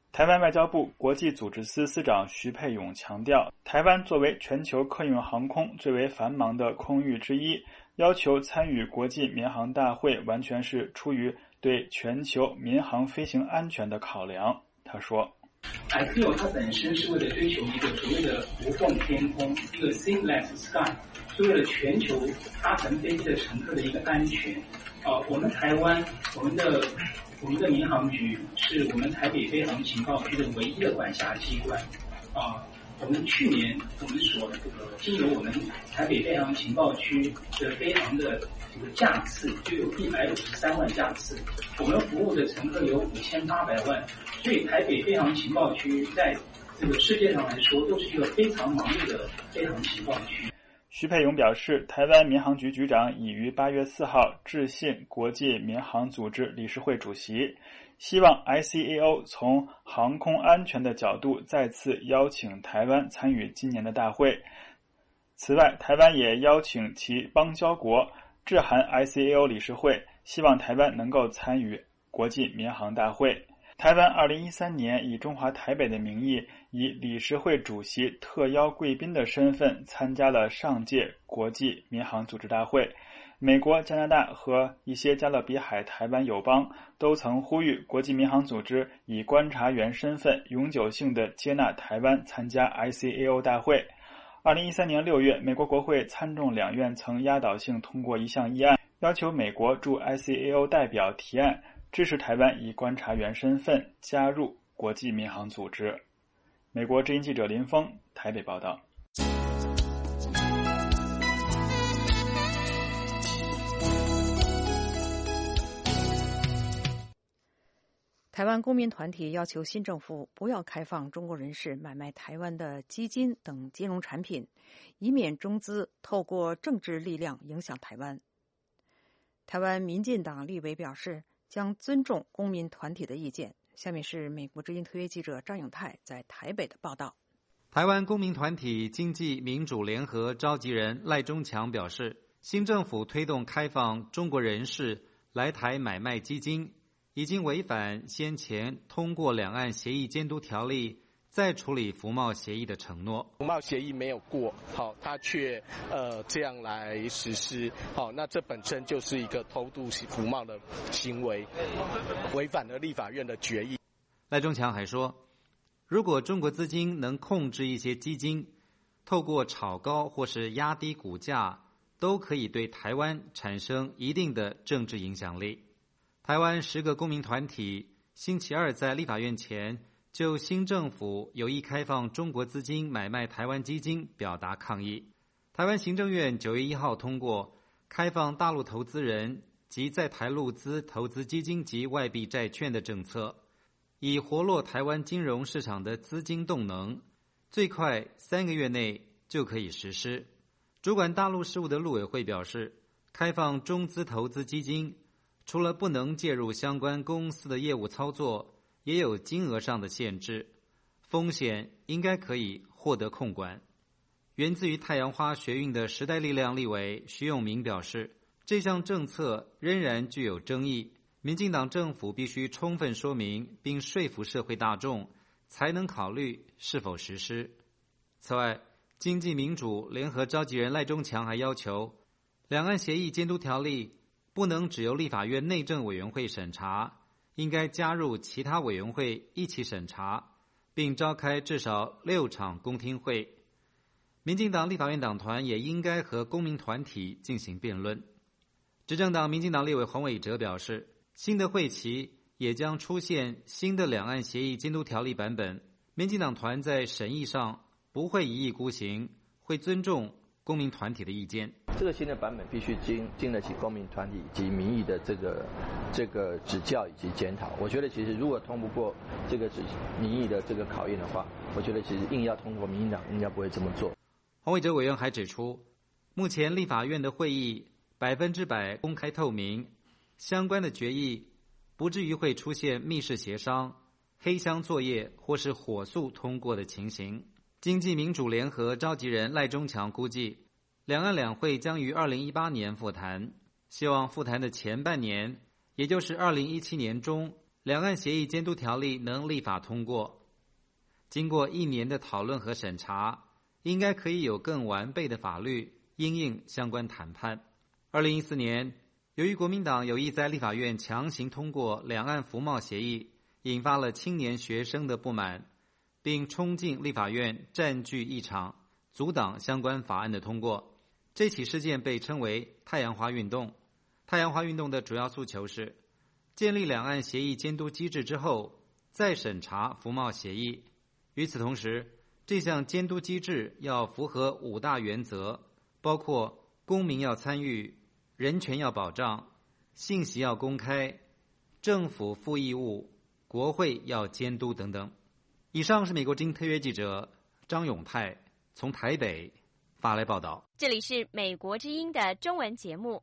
台湾外交部国际组织司司长徐佩勇强调，台湾作为全球客运航空最为繁忙的空域之一，要求参与国际民航大会完全是出于对全球民航飞行安全的考量。他说 I C A O 它本身是为了追求一个所谓的无缝天空，一个 seamless sky， 是为了全球搭乘飞机的乘客的一个安全。呃，我们台湾，我们的我们的民航局是我们台北飞航情报区的唯一的管辖机关。啊、呃，我们去年我们所这个经由我们台北飞航情报区的飞航的这个架次就有一百五十三万架次，我们服务的乘客有五千八百万，所以台北飞航情报区在这个世界上来说都是一个非常忙碌的飞航情报区。 徐佩勇表示，台湾民航局局长已于八月四号致信国际民航组织理事会主席，希望 I C A O 从航空安全的角度再次邀请台湾参与今年的大会。此外，台湾也邀请其邦交国致函 I C A O 理事会，希望台湾能够参与国际民航大会。台湾二零一三年以中华台北的名义，以理事会主席特邀贵宾的身份参加了上届国际民航组织大会。美国、加拿大和一些加勒比海台湾友邦都曾呼吁国际民航组织以观察员身份永久性的接纳台湾参加 I C A O 大会。二零一三年六月，美国国会参众两院曾压倒性通过一项议案，要求美国驻 I C A O 代表提案，支持台湾以观察员身份加入国际民航组织。美国之音记者林峰台北报道。 台湾公民团体要求新政府不要开放中国人士买卖台湾的基金等金融产品，以免中资透过政治力量影响台湾。台湾民进党立委表示将尊重公民团体的意见。下面是美国之音特约记者张永泰在台北的报道。 台湾公民团体经济民主联合召集人赖中强表示，新政府推动开放中国人士来台买卖基金，已经违反先前通过两岸协议监督条例再处理服贸协议的承诺。 服贸协议没有过，好，他却呃这样来实施，好，那这本身就是一个偷渡服贸的行为，违反了立法院的决议。 赖中强还说，如果中国资金能控制一些基金，透过炒高或是压低股价，都可以对台湾产生一定的政治影响力。台湾十个公民团体星期二在立法院前就新政府有意开放中国资金买卖台湾基金表达抗议。台湾行政院九月一号通过开放大陆投资人及在台陆资投资基金及外币债券的政策，以活络台湾金融市场的资金动能，最快三个月内就可以实施。主管大陆事务的陆委会表示，开放中资投资基金除了不能介入相关公司的业务操作，也有金额上的限制，风险应该可以获得控管。源自于太阳花学运的时代力量立委徐永明表示，这项政策仍然具有争议，民进党政府必须充分说明并说服社会大众，才能考虑是否实施。此外，经济民主联合召集人赖中强还要求，两岸协议监督条例不能只由立法院内政委员会审查，应该加入其他委员会一起审查，并召开至少六场公听会。民进党立法院党团也应该和公民团体进行辩论。执政党民进党立委洪伟哲表示，新的会期也将出现新的两岸协议监督条例版本，民进党团在审议上不会一意孤行，会尊重公民团体的意见。 这个新的版本必须经经得起公民团体以及民意的这个这个指教以及检讨。我觉得其实如果通不过这个指民意的这个考验的话，我觉得其实硬要通过，民进党应该不会这么做。 洪伟哲委员还指出，目前立法院的会议百分之百公开透明，相关的决议不至于会出现密室协商、黑箱作业或是火速通过的情形。经济民主联合召集人赖中强估计，两岸两会将于二零一八年复谈，希望复谈的前半年，也就是二零一七年中， 两岸协议监督条例能立法通过。经过一年的讨论和审查，应该可以有更完备的法律因应相关谈判。二零一四年，由于国民党有意在立法院强行通过两岸服贸协议，引发了青年学生的不满，并冲进立法院占据议场，阻挡相关法案的通过。这起事件被称为太阳花运动。太阳花运动的主要诉求是建立两岸协议监督机制之后，再审查服贸协议。与此同时，这项监督机制要符合五大原则，包括公民要参与、人权要保障、信息要公开、政府负义务、国会要监督等等。以上是美国之音特约记者张永泰从台北发来报道。 这里是美国之音的中文节目。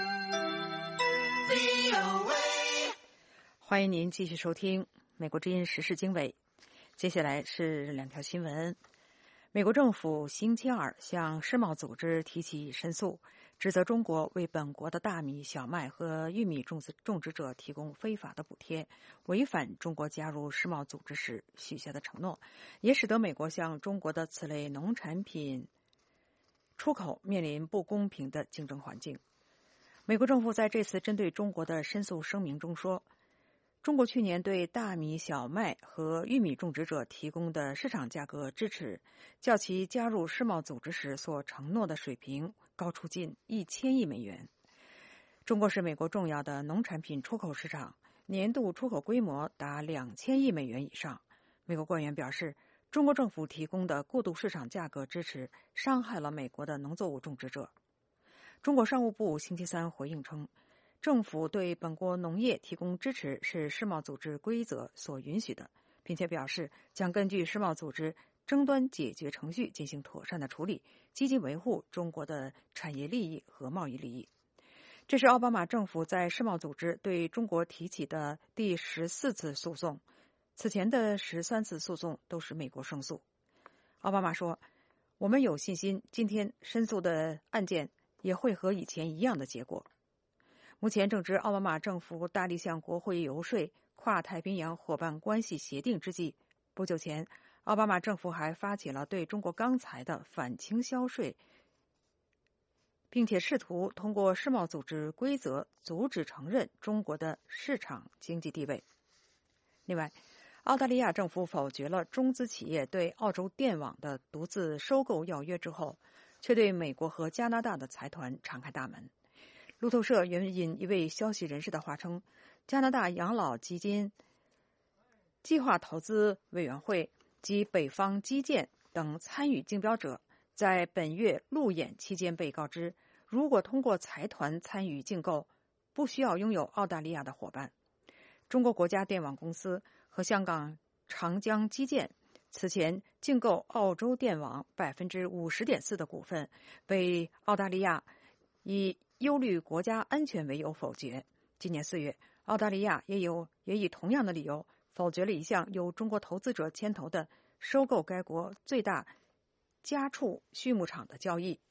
欢迎您继续收听美国之音时事经纬。接下来是两条新闻。美国政府星期二向世贸组织提起申诉，指责中国为本国的大米、小麦和玉米种植种植者提供非法的补贴，违反中国加入世贸组织时许下的承诺，也使得美国向中国的此类农产品出口面临不公平的竞争环境。美国政府在这次针对中国的申诉声明中说，中国去年对大米、小麦和玉米种植者提供的市场价格支持，较其加入世贸组织时所承诺的水平高出近一千亿美元。中国是美国重要的农产品出口市场，年度出口规模达两千亿美元以上。美国官员表示，中国政府提供的过渡市场价格支持伤害了美国的农作物种植者。中国商务部星期三回应称，政府对本国农业提供支持是世贸组织规则所允许的，并且表示将根据世贸组织争端解决程序进行妥善的处理，积极维护中国的产业利益和贸易利益。这是奥巴马政府在世贸组织对中国提起的第十四次诉讼，此前的十三次诉讼都是美国胜诉。奥巴马说，我们有信心今天申诉的案件也会和以前一样的结果。目前正值奥巴马政府大力向国会游说跨太平洋伙伴关系协定之际，不久前奥巴马政府还发起了对中国钢材的反倾销税，并且试图通过世贸组织规则阻止承认中国的市场经济地位。另外，澳大利亚政府否决了中资企业对澳洲电网的独自收购要约之后，却对美国和加拿大的财团敞开大门。路透社援引一位消息人士的话称，加拿大养老基金计划投资委员会及北方基建等参与竞标者在本月路演期间被告知，如果通过财团参与竞购，不需要拥有澳大利亚的伙伴。中国国家电网公司和香港长江基建此前竞购澳洲电网百分之五十点四的股份，被澳大利亚以忧虑国家安全为由否决。今年四月，澳大利亚也有也以同样的理由否决了一项由中国投资者牵头的收购该国最大家畜畜牧场的交易。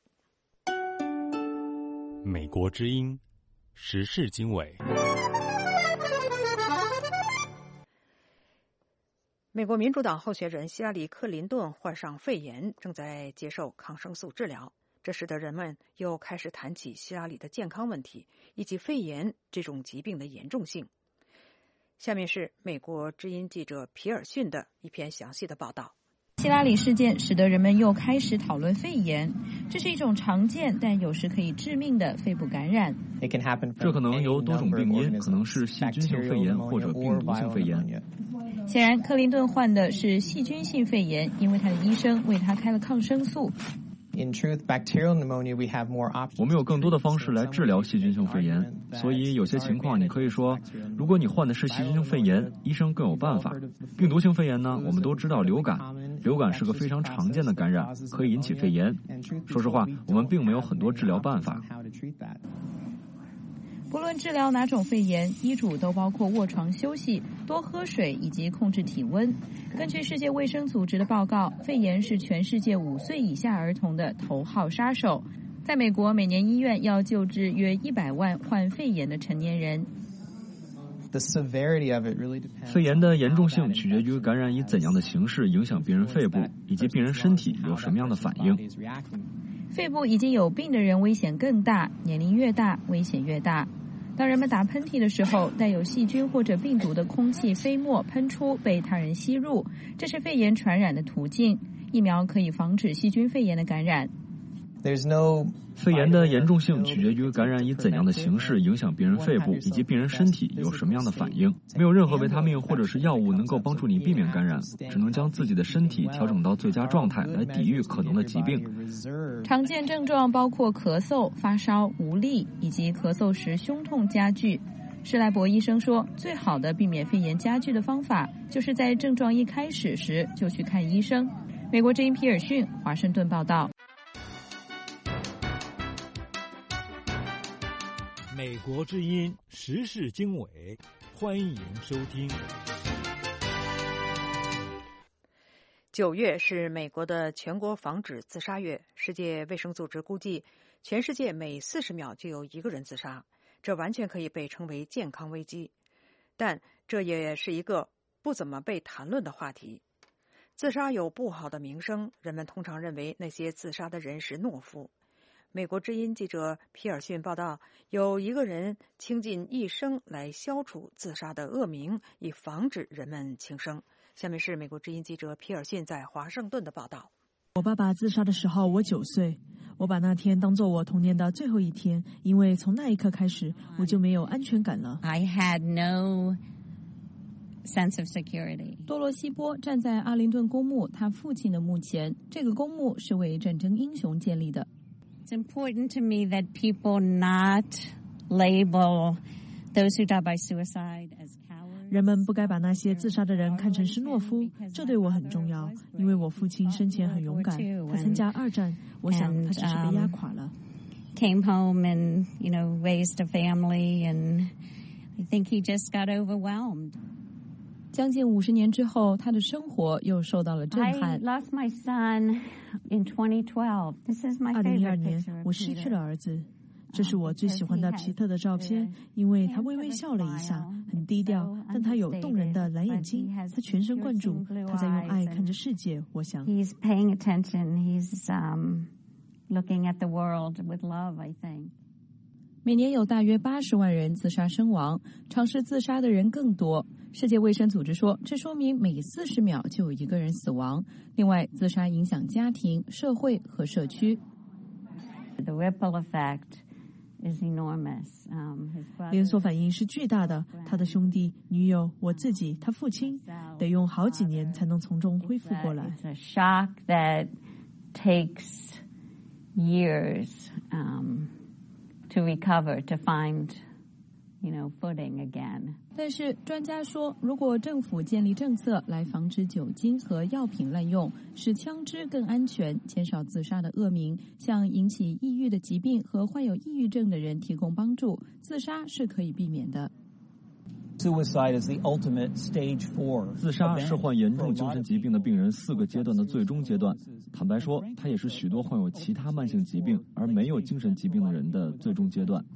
美国之音时事经纬。 美国民主党候选人希拉里·克林顿患上肺炎，正在接受抗生素治疗。这使得人们又开始谈起希拉里的健康问题以及肺炎这种疾病的严重性。下面是美国之音记者皮尔逊的一篇详细的报道。 希拉里事件使得人们又开始讨论肺炎，这是一种常见但有时可以致命的肺部感染。 这可能由多种病因，可能是细菌性肺炎或者病毒性肺炎。 显然，克林顿患的是细菌性肺炎，因为他的医生为他开了抗生素。 In truth, bacterial pneumonia, we have more options. 我们有更多的方式来治疗细菌性肺炎，所以有些情况你可以说，如果你患的是细菌性肺炎，医生更有办法。病毒性肺炎呢，我们都知道流感，流感是个非常常见的感染，可以引起肺炎。说实话，我们并没有很多治疗办法。 不论治疗哪种肺炎，医嘱都包括卧床休息、多喝水以及控制体温。根据世界卫生组织的报告，肺炎是全世界五岁以下儿童的头号杀手。在美国，每年医院要救治约一百万患肺炎的成年人。 肺炎的严重性取决于感染以怎样的形式影响病人肺部，以及病人身体有什么样的反应。 肺部已经有病的人危险更大，年龄越大，危险越大。当人们打喷嚏的时候，带有细菌或者病毒的空气飞沫喷出，被他人吸入，这是肺炎传染的途径。疫苗可以防止细菌肺炎的感染。 肺炎的严重性取决于感染以怎样的形式影响病人肺部，以及病人身体有什么样的反应。没有任何维他命或者是药物能够帮助你避免感染，只能将自己的身体调整到最佳状态来抵御可能的疾病。 常见症状包括咳嗽、发烧、无力，以及咳嗽时胸痛加剧。施莱伯医生说，最好的避免肺炎加剧的方法，就是在症状一开始时就去看医生。美国之音皮尔逊，华盛顿报道。 美国之音时事经纬，欢迎收听。 九月是美国的全国防止自杀月。世界卫生组织估计，全世界每四十秒就有一个人自杀，这完全可以被称为健康危机。但这也是一个不怎么被谈论的话题。自杀有不好的名声，人们通常认为那些自杀的人是懦夫。美国之音记者皮尔逊报道，有一个人倾尽一生来消除自杀的恶名，以防止人们轻生。下面是美国之音记者皮尔逊在华盛顿的报道。 我爸爸自杀的时候，我九岁。我把那天当作我童年的最后一天，因为从那一刻开始，我就没有安全感了。 I had no sense of security. 多罗西波站在阿灵顿公墓他父亲的墓前，这个公墓是为战争英雄建立的。 It's important to me that people not label those who die by suicide as cowards. 人们不该把那些自杀的人看成是懦夫，这对我很重要，因为我父亲生前很勇敢，他参加二战，我想他只是被压垮了。 Came home and, you know, raised a family, and I think he just got overwhelmed. 将近五十年之后，他的生活又受到了震撼。 I lost my son in twenty twelve. This is my favorite picture. 二零一二年，我失去了儿子。这是我最喜欢的皮特的照片，因为他微微笑了一下，很低调，但他有动人的蓝眼睛，他全神贯注，他在用爱看着世界。我想 He's paying attention. He's um, looking at the world with love, I think. 每年有大约八十万人自杀身亡，尝试自杀的人更多。世界卫生组织说，这说明每四十秒就有一个人死亡。另外，自杀影响家庭、社会和社区。 The ripple effect is enormous. Um, his brother... 连锁反应是巨大的。他的兄弟、女友、我自己、他父亲，得用好几年才能从中恢复过来。 It's a shock that takes years um, to recover, to find, you know, footing again. 但是专家说，如果政府建立政策来防止酒精和药品滥用，使枪支更安全，减少自杀的恶名，向引起抑郁的疾病和患有抑郁症的人提供帮助，自杀是可以避免的。 自杀是患严重精神疾病的病人四个阶段的最终阶段。坦白说，它也是许多患有其他慢性疾病而没有精神疾病的人的最终阶段。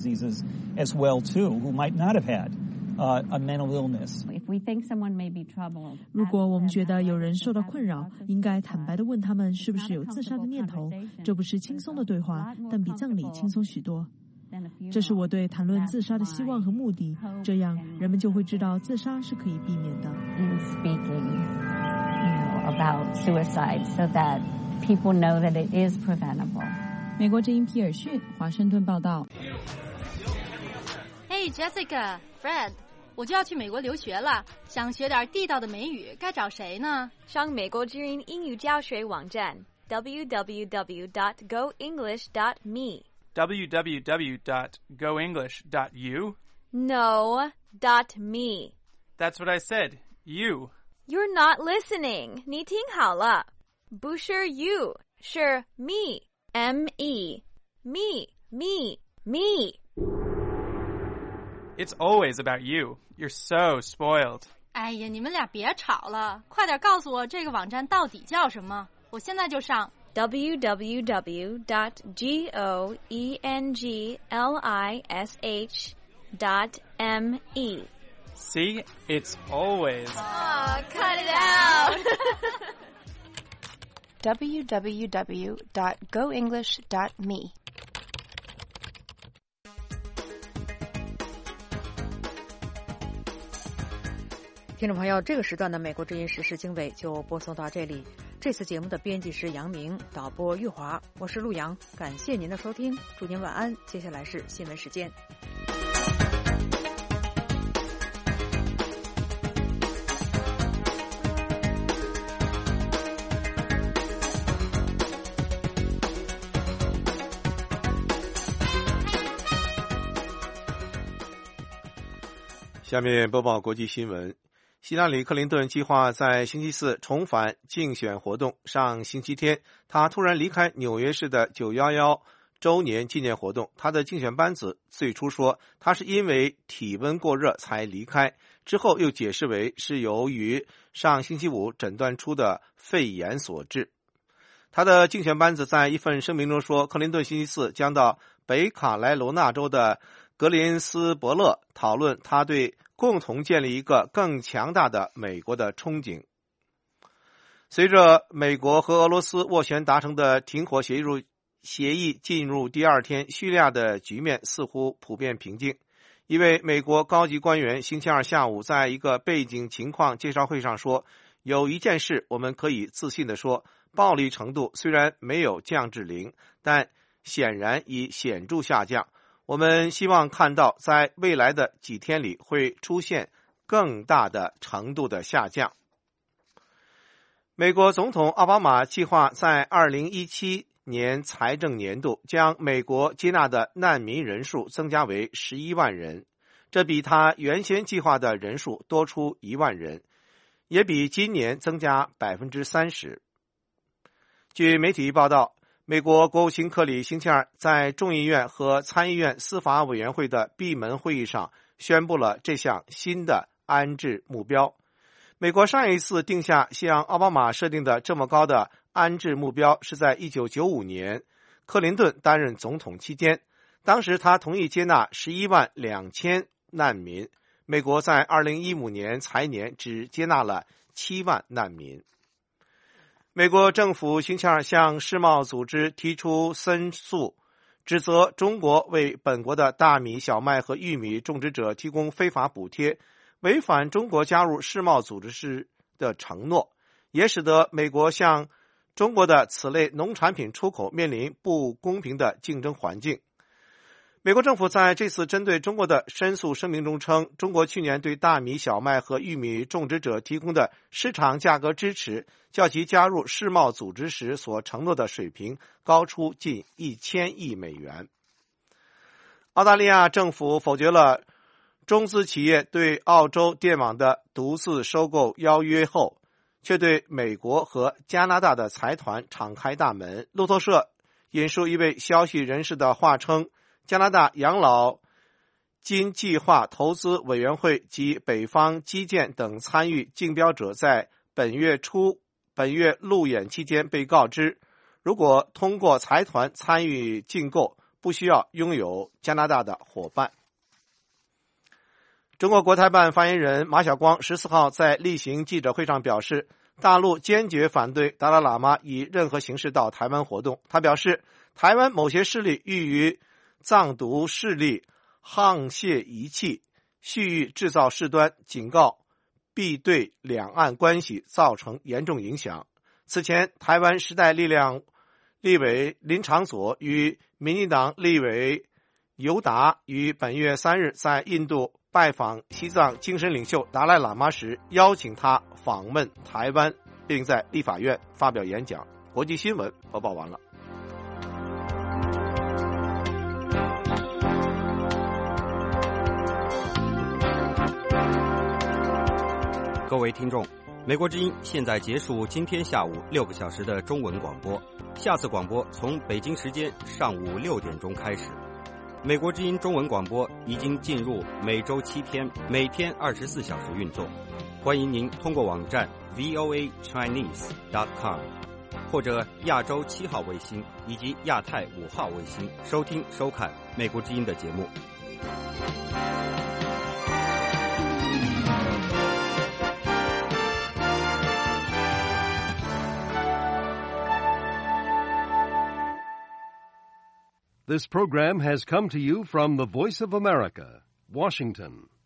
Uh, a mental illness. If we think someone may be troubled, 如果我们觉得有人受到困扰，应该坦白地问他们是不是有自杀的念头。这不是轻松的对话，但比葬礼轻松许多。这是我对谈论自杀的希望和目的，这样人们就会知道自杀是可以避免的。 In speaking, you know, about suicide, so that people know that it is preventable. 美国之音皮尔逊，华盛顿报道。 Hey Jessica, Fred. 我就要去美国留学了，想学点地道的美语，该找谁呢？ 上美国之音英语教学网站 double-u double-u double-u dot go english dot me double-u double-u double-u dot go english dot u No, dot me. That's what I said. You. You're not listening. 你听好了，不是 you， 是 me. M E. Me, me, me. It's always about you. You're so spoiled. 哎呀，你们俩别吵了，快点告诉我这个网站到底叫什么，我现在就上。 double-u double-u double-u dot go english dot me See, it's always. Aw, cut it out. w w w dot go english dot m e 听众朋友，这个时段的美国之音时事经纬就播送到这里。这次节目的编辑是杨明，导播玉华，我是陆阳，感谢您的收听，祝您晚安。接下来是新闻时间。 下面播报国际新闻。希拉里·克林顿计划在星期四重返竞选活动。上星期天，他突然离开纽约市的九一一周年纪念活动。他的竞选班子最初说他是因为体温过热才离开，之后又解释为是由于上星期五诊断出的肺炎所致。他的竞选班子在一份声明中说，克林顿星期四将到北卡莱罗纳州的格林斯伯勒讨论他对共同建立一个更强大的美国的憧憬。随着美国和俄罗斯斡旋达成的停火协议协议进入第二天，叙利亚的局面似乎普遍平静。一位美国高级官员星期二下午在一个背景情况介绍会上说，有一件事我们可以自信地说，暴力程度虽然没有降至零，但显然已显著下降。我们希望看到在未来的几天里会出现更大的程度的下降。美国总统奥巴马计划在二零一七年财政年度将美国接纳的难民人数增加为十一万人，这比他原先计划的人数多出一万人，也比今年增加 百分之三十。 据媒体报道，美国国务卿克里星期二在众议院和参议院司法委员会的闭门会议上宣布了这项新的安置目标。美国上一次定下像奥巴马设定的这么高的安置目标是在一九九五年，克林顿担任总统期间，当时他同意接纳十一万两千难民。美国在二零一五年财年只接纳了七万难民。美国政府星期二向世贸组织提出申诉，指责中国为本国的大米、小麦和玉米种植者提供非法补贴，违反中国加入世贸组织时的承诺，也使得美国向中国的此类农产品出口面临不公平的竞争环境。美国政府在这次针对中国的申诉声明中称，中国去年对大米、小麦和玉米种植者提供的市场价格支持，较其加入世贸组织时所承诺的水平高出近一千亿美元。澳大利亚政府否决了中资企业对澳洲电网的独自收购邀约后，却对美国和加拿大的财团敞开大门。路透社引述一位消息人士的话称，加拿大养老金计划投资委员会及北方基建等参与竞标者在本月初本月路演期间被告知，如果通过财团参与竞购，不需要拥有加拿大的伙伴。中国国台办发言人马晓光十四号在例行记者会上表示，大陆坚决反对达赖喇嘛以任何形式到台湾活动。他表示，台湾某些势力欲与藏独势力沆瀣一气，蓄意制造事端，警告必对两岸关系造成严重影响。此前，台湾时代力量立委林长佐与民进党立委尤达于本月三日在印度拜访西藏精神领袖达赖喇嘛时，邀请他访问台湾，并在立法院发表演讲。国际新闻播报完了。 各位听众，美国之音现在结束今天下午六个小时的中文广播，下次广播从北京时间上午六点钟开始。美国之音中文广播已经进入每周七天，每天二十四小时运作。欢迎您通过网站 v o a chinese dot com 或者亚洲七号卫星以及亚太五号卫星收听收看美国之音的节目。 This program has come to you from the Voice of America, Washington.